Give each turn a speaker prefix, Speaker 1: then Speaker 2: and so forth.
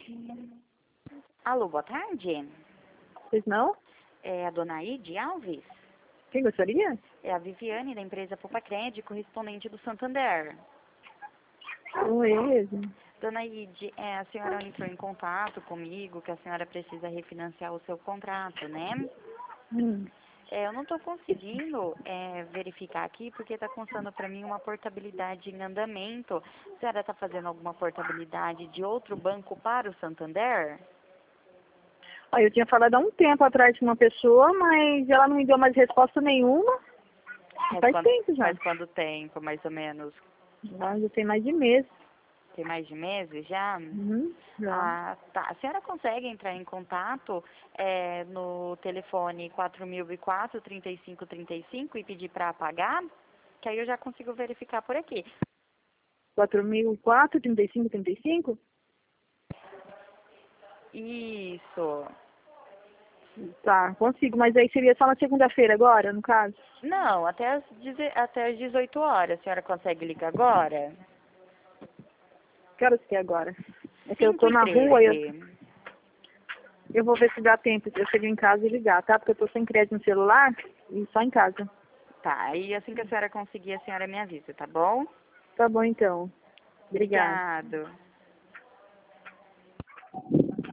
Speaker 1: Alô, boa tarde.
Speaker 2: Pois não?
Speaker 1: É a dona Aide Alves?
Speaker 2: Quem gostaria?
Speaker 1: É a Viviane, da empresa Poupa Crédito, correspondente do Santander.
Speaker 2: Oi, eu mesmo.
Speaker 1: Dona Aide, a senhora entrou em contato comigo que a senhora precisa refinanciar o seu contrato, né?
Speaker 2: Hum.
Speaker 1: Eu não estou conseguindo verificar aqui porque está constando para mim uma portabilidade em andamento. A senhora está fazendo alguma portabilidade de outro banco para o Santander?
Speaker 2: Ó, eu tinha falado há um tempo atrás com uma pessoa, mas ela não me deu mais resposta nenhuma. Faz tempo já.
Speaker 1: Faz quanto tempo, mais ou menos?
Speaker 2: Já tem mais de mês.
Speaker 1: Tem mais de meses já?
Speaker 2: Já.
Speaker 1: Ah, tá. A senhora consegue entrar em contato no telefone 4004-3535 e pedir para apagar? Que aí eu já consigo verificar por aqui.
Speaker 2: 4.004, 35, 35?
Speaker 1: Isso.
Speaker 2: Tá, consigo, mas aí seria só na segunda-feira agora, no caso?
Speaker 1: Não, até as 18 horas. A senhora consegue ligar agora?
Speaker 2: Que horas que é agora? É que eu
Speaker 1: 5
Speaker 2: tô
Speaker 1: e
Speaker 2: na rua e
Speaker 1: 13.
Speaker 2: eu vou ver se dá tempo de eu chegar em casa e ligar, tá? Porque eu tô sem crédito no celular e só em casa.
Speaker 1: Tá, e assim que a senhora conseguir, a senhora me avisa, tá bom?
Speaker 2: Tá bom então. Obrigada.
Speaker 1: Obrigado.